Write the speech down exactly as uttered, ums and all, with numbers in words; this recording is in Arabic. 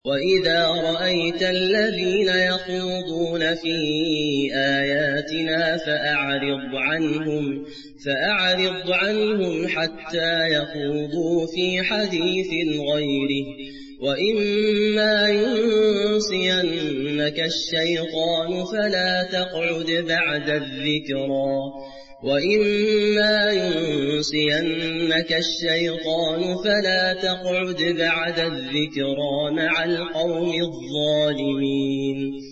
وَإِذَا رَأَيْتَ الَّذِينَ يَخُوضُونَ فِي آيَاتِنَا فَأَعْرِضْ عَنْهُمْ فَأَعْرِضْ عَنْهُمْ حَتَّى يَخُوضُوا فِي حَدِيثٍ غَيْرِهِ ۚ وَإِمَّا يُنسِيَنَّكَ الشَّيْطَانُ فَلَا تَقْعُدْ بَعْدَ الذِّكْرَىٰ وَإِمَّا يُنسِيَنَّكَ الشَّيْطَانُ فَلَا تَقْعُدْ بَعْدَ الذِّكْرَىٰ مَعَ الْقَوْمِ الظَّالِمِينَ.